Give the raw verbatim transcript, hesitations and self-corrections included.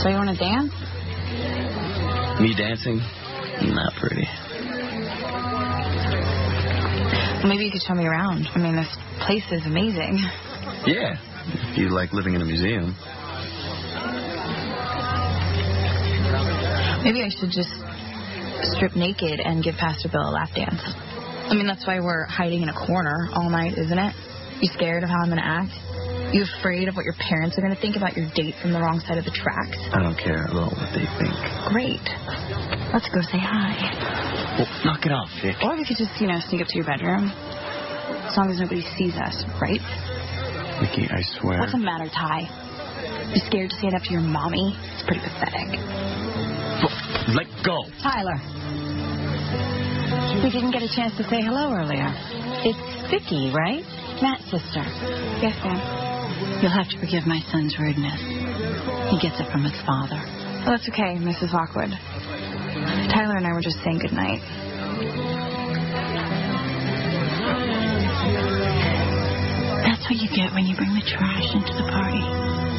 So you want to dance? Me dancing? Not pretty. Maybe you could show me around. I mean, this place is amazing. Yeah, if you like living in a museum. Maybe I should just strip naked and give Pastor Bill a lap dance. I mean, that's why we're hiding in a corner all night, isn't it? You scared of how I'm going to act? You afraid of what your parents are going to think about your date from the wrong side of the tracks? I don't care about what they think. Great. Let's go say hi. Well, knock it off, Vic. Or we could just, you know, sneak up to your bedroom. As long as nobody sees us, right? Vicky, I swear. What's the matter, Ty? You scared to stand up to your mommy? It's pretty pathetic. Let go. Tyler. We didn't get a chance to say hello earlier. It's Vicky, right? Matt's sister. Yes, ma'am. You'll have to forgive my son's rudeness. He gets it from his father. Well, that's okay, Missus Lockwood. Tyler and I were just saying goodnight. That's what you get when you bring the trash into the party.